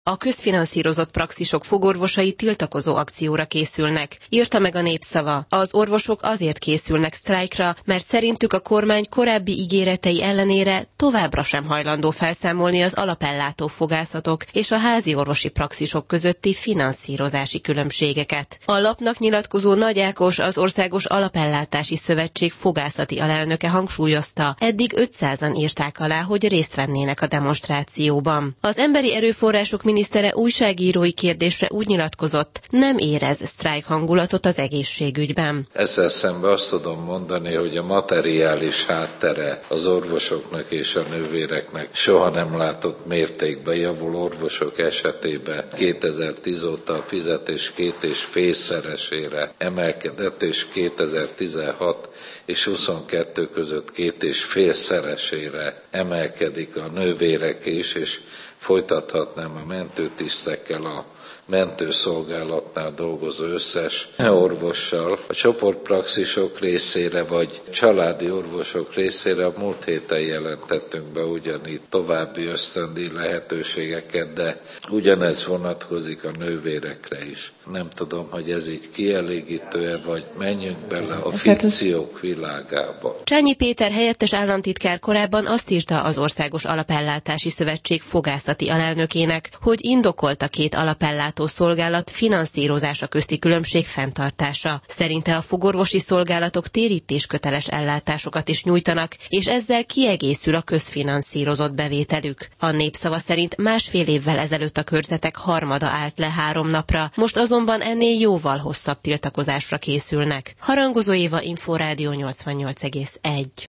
A közfinanszírozott praxisok fogorvosai tiltakozó akcióra készülnek, írta meg a Népszava. Az orvosok azért készülnek sztrájkra, mert szerintük a kormány korábbi ígéretei ellenére továbbra sem hajlandó felszámolni az alapellátó fogászatok és a házi orvosi praxisok közötti finanszírozási különbségeket. A lapnak nyilatkozó Nagy Ákos, az Országos Alapellátási Szövetség fogászati alelnöke hangsúlyozta, eddig 500-an írták alá, hogy részt vennének a demonstrációban. Az emberi erőforrások minisztere újságírói kérdésre úgy nyilatkozott, nem érez sztrájk hangulatot az egészségügyben. Ezzel szemben azt tudom mondani, hogy a materiális háttere az orvosoknak és a nővéreknek soha nem látott mértékben javul. Orvosok esetében 2010 óta a fizetés 2,5-szeresére emelkedett, és 2016 és 22 között 2,5-szeresére emelkedik a nővérek is, és folytathatnám a mentőtisztekkel, a mentőszolgálatnál dolgozó összes orvossal. A csoportpraxisok részére, vagy családi orvosok részére a múlt héten jelentettünk be ugyanígy további ösztöndíj lehetőségeket, de ugyanez vonatkozik a nővérekre is. Nem tudom, hogy ez így kielégítő-e, vagy menjünk bele a fikciók világába. Csányi Péter helyettes államtitkár korábban azt írta az Országos Alapellátási Szövetség fogászati alelnökének, hogy indokolt a két alapellátó szolgálat finanszírozása közti különbség fenntartása. Szerinte a fogorvosi szolgálatok térítésköteles ellátásokat is nyújtanak, és ezzel kiegészül a közfinanszírozott bevételük. A Népszava szerint 1,5 évvel ezelőtt a körzetek harmada állt le 3 napra, most azonban ennél jóval hosszabb tiltakozásra készülnek. Harangozó Éva, Inforádió 88,1.